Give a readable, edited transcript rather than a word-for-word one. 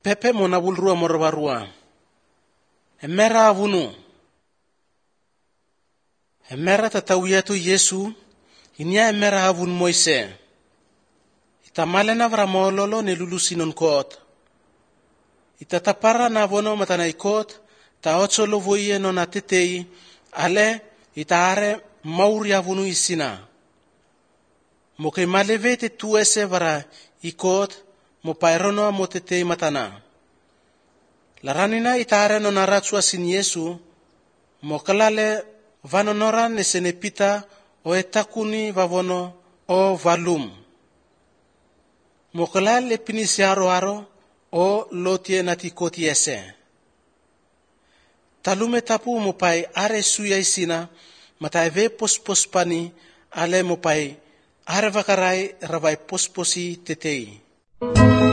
Pepe mona wulrua morwarua. Emera avunu. Emera tatawiyatu Yesu. Inya emera avun Moise. Itamalena vramololo ne lulusinon kot. Itatapara na vono matana ikot. Ta otsolo voye no na tetei. Ale itaare mauri avunu isina. Moke malevete tuese vara ikot. Mo pairono mo tetei matana. Laranina itaare no naratsua sin Yesu. Mo kalale vanonora ne senepita o etakuni vavono o valum. Mo kalale pinisi aro o lotie natikoti ese. Talume tapu mo pai are suya isina mata eve pospospani ale mo pai are vakarai ravai posposi tetei.